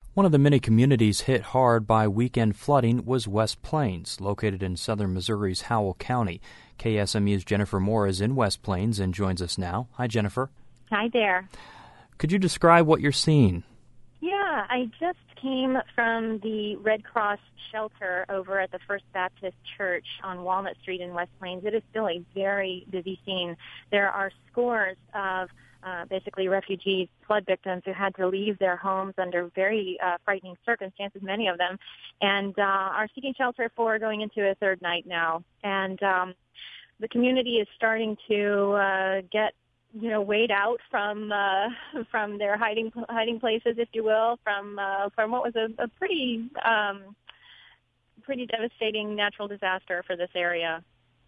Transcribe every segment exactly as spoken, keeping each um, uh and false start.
One of the many communities hit hard by weekend flooding was West Plains, located in southern Missouri's Howell County. K S M U's Jennifer Moore is in West Plains and joins us now. Hi, Jennifer. Hi there. Could you describe what you're seeing? Yeah, I just came from the Red Cross shelter over at the First Baptist Church on Walnut Street in West Plains. It is still a very busy scene. There are scores of uh, basically refugees, flood victims who had to leave their homes under very uh, frightening circumstances, many of them, and uh, are seeking shelter for going into a third night now. And um, the community is starting to uh, get you know, wade out from uh, from their hiding hiding places, if you will, from uh, from what was a, a pretty um, pretty devastating natural disaster for this area.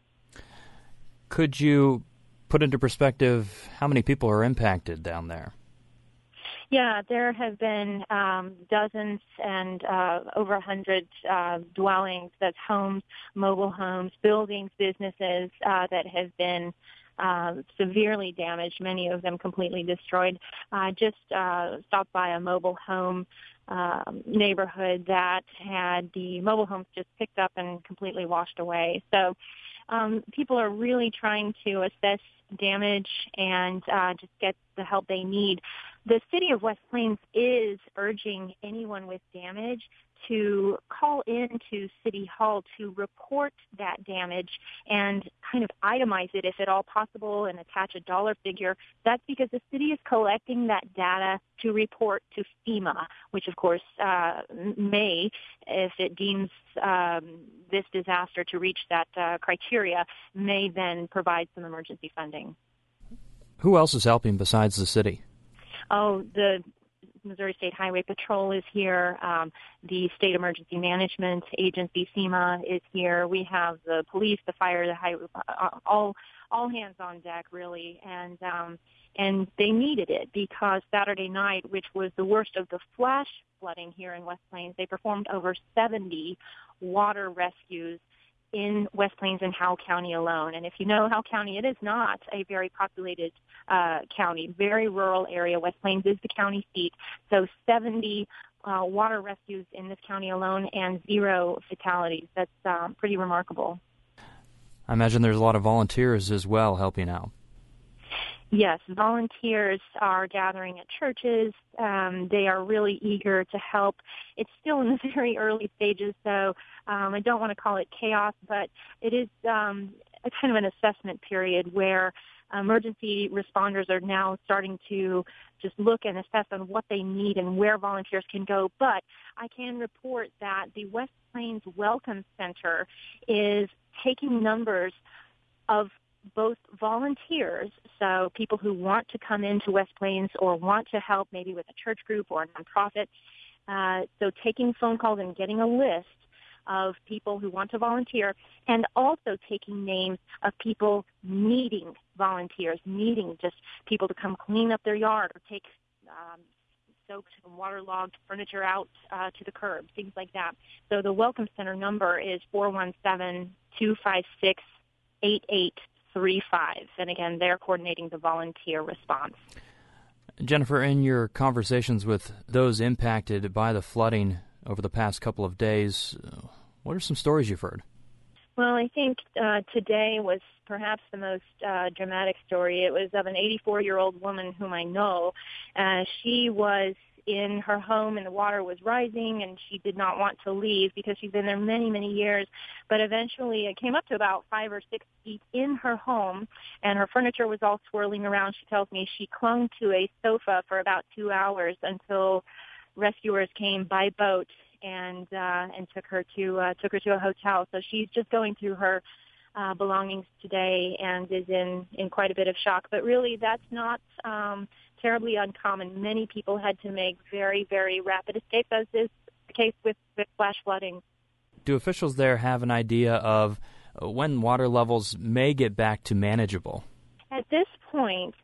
Could you put into perspective how many people are impacted down there? Yeah, there have been um, dozens and uh, over a hundred uh, dwellings, that's homes, mobile homes, buildings, businesses uh, that have been Uh, severely damaged, many of them completely destroyed. I uh, just uh, stopped by a mobile home uh, neighborhood that had the mobile homes just picked up and completely washed away. So um, people are really trying to assess damage and uh, just get the help they need. The city of West Plains is urging anyone with damage to call in to City Hall to report that damage and kind of itemize it if at all possible and attach a dollar figure. That's because the city is collecting that data to report to FEMA, which of course uh, may, if it deems um, this disaster to reach that uh, criteria, may then provide some emergency funding. Who else is helping besides the city? Oh, the Missouri State Highway Patrol is here. Um, the State Emergency Management Agency, FEMA, is here. We have the police, the fire, the highway, uh, all all hands on deck, really. And um, and they needed it because Saturday night, which was the worst of the flash flooding here in West Plains, they performed over seventy water rescues in West Plains and Howell County alone. And if you know Howell County, it is not a very populated uh, county, very rural area. West Plains is the county seat. So seventy uh, water rescues in this county alone and zero fatalities. That's um, pretty remarkable. I imagine there's a lot of volunteers as well helping out. Yes, volunteers are gathering at churches. Um, they are really eager to help. It's still in the very early stages, so um, I don't want to call it chaos, but it is um, a kind of an assessment period where emergency responders are now starting to just look and assess on what they need and where volunteers can go. But I can report that the West Plains Welcome Center is taking numbers of both volunteers, so people who want to come into West Plains or want to help maybe with a church group or a nonprofit, uh, so taking phone calls and getting a list of people who want to volunteer, and also taking names of people needing volunteers, needing just people to come clean up their yard or take um, soaked and waterlogged furniture out uh, to the curb, things like that. So the Welcome Center number is four one seven, two five six, eight eight three five, and again, they're coordinating the volunteer response. Jennifer, in your conversations with those impacted by the flooding over the past couple of days, what are some stories you've heard? Well, I think uh, today was perhaps the most uh, dramatic story. It was of an eighty-four-year-old woman whom I know. Uh, she was in her home and the water was rising, and she did not want to leave because she's been there many, many years. But eventually it came up to about five or six feet in her home, and her furniture was all swirling around. She tells me she clung to a sofa for about two hours until rescuers came by boat and uh, and took her to uh, took her to a hotel. So she's just going through her uh, belongings today and is in, in quite a bit of shock. But really, that's not um, terribly uncommon. Many people had to make very, very rapid escapes, as is the case with, with flash flooding. Do officials there have an idea of when water levels may get back to manageable? At this point,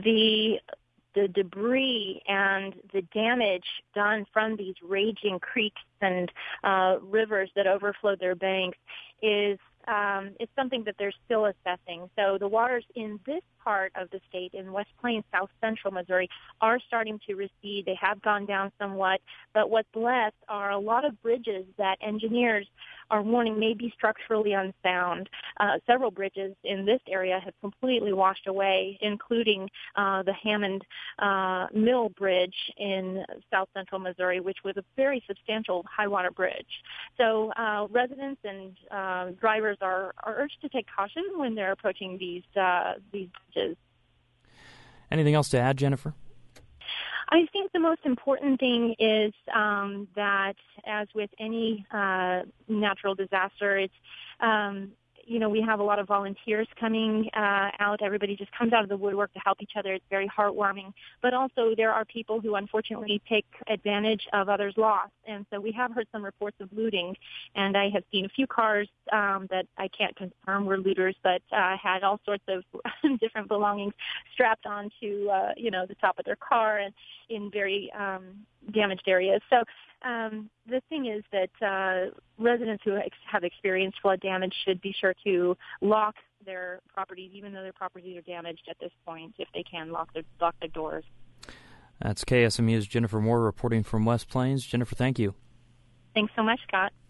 the the debris and the damage done from these raging creeks and uh, rivers that overflowed their banks is um, it's something that they're still assessing. So the waters in this part of the state, in West Plains, south central Missouri, are starting to recede. They have gone down somewhat, but what's left are a lot of bridges that engineers are warning may be structurally unsound. Uh, several bridges in this area have completely washed away, including uh, the Hammond uh, Mill Bridge in south central Missouri, which was a very substantial high water bridge. So uh, residents and uh, drivers are, are urged to take caution when they're approaching these uh, these bridges. Anything else to add, Jennifer? I think the most important thing is um, that, as with any uh, natural disaster, it's um, you know, we have a lot of volunteers coming uh, out. Everybody just comes out of the woodwork to help each other. It's very heartwarming. But also there are people who unfortunately take advantage of others' loss. And so we have heard some reports of looting. And I have seen a few cars um, that I can't confirm were looters, but uh, had all sorts of different belongings strapped onto, uh, you know, the top of their car and in very um, damaged areas. So Um, the thing is that uh, residents who ex- have experienced flood damage should be sure to lock their properties, even though their properties are damaged at this point, if they can, lock their, lock their doors. That's K S M U's Jennifer Moore reporting from West Plains. Jennifer, thank you. Thanks so much, Scott.